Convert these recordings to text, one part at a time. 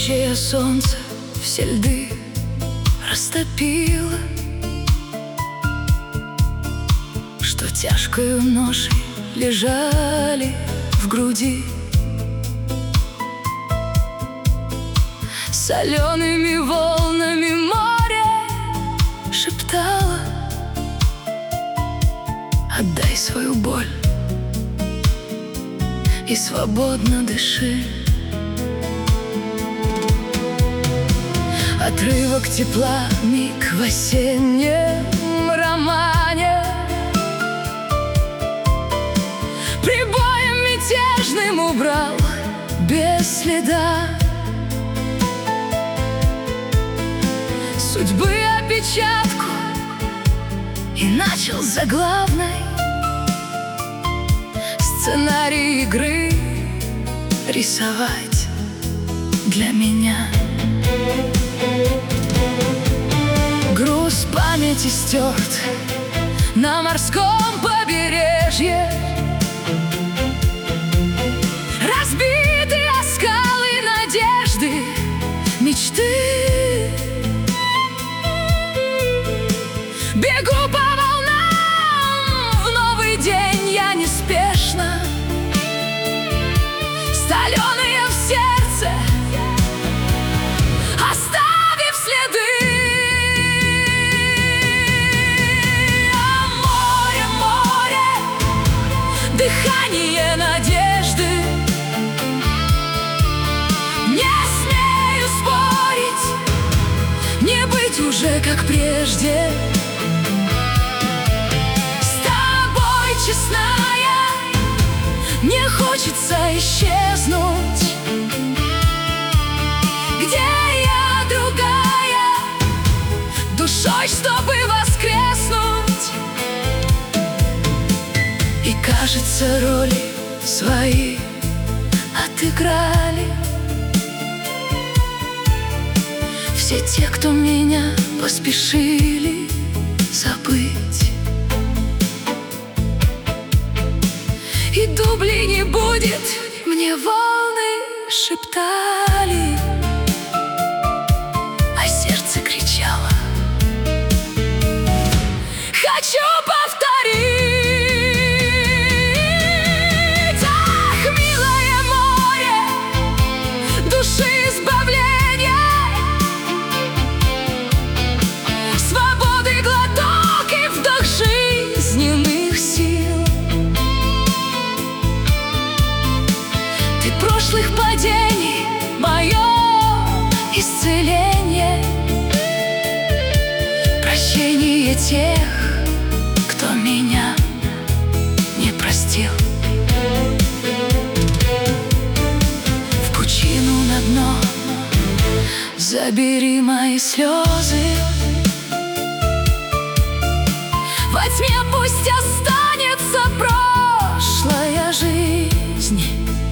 Палящее солнце все льды растопило, что тяжкою ношей лежали в груди. Солеными волнами море шептало: отдай свою боль и свободно дыши. Отрывок тепла, миг в осеннем романе, прибоем мятежным убрал без следа судьбы опечатку и начал заглавной сценарий игры рисовать для меня. Груз памяти стерт на морском побережье, разбиты оскалы надежды, мечты. Бегу по волнам в новый день я неспешно, соленые в сердце, оставив следы. Море, море, дыхание надежды. Не смею спорить, не быть уже как прежде. Честная, не хочется исчезнуть. Где я другая, душой, чтобы воскреснуть. И кажется, роли свои отыграли все те, кто меня поспешили забыть. И дублей не будет, мне волны шептали, а сердце кричало: хочу повторить. Ах, милое море, души избавления, свободы глоток и вдох жизненных сил. Прошлых падений мое исцеление, прощение тех, кто меня не простил. В пучину на дно забери мои слезы, во тьме пусть останется прошлая жизнь.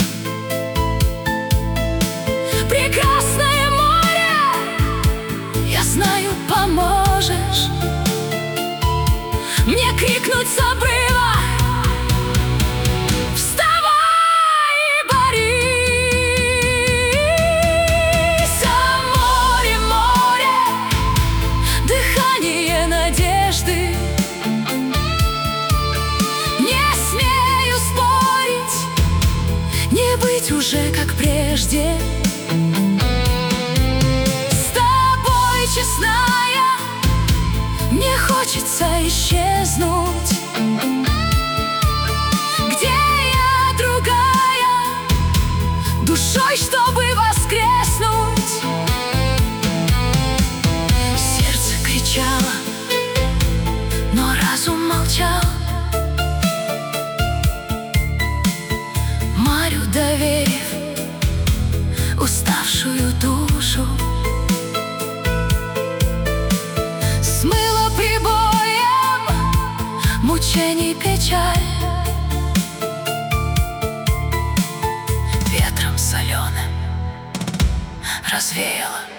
Прекрасное море, я знаю, поможешь мне крикнуть с обрыва: вставай и борись! Море, море, дыхание надежды. Не смею спорить, не быть уже как прежде. Честная, мне хочется исчезнуть. Где я другая, душой, чтобы воскреснуть. Сердце кричало, но разум молчал. Морю доверив уставшую душу, смыло прибоем мучений печаль, ветром соленым развеяло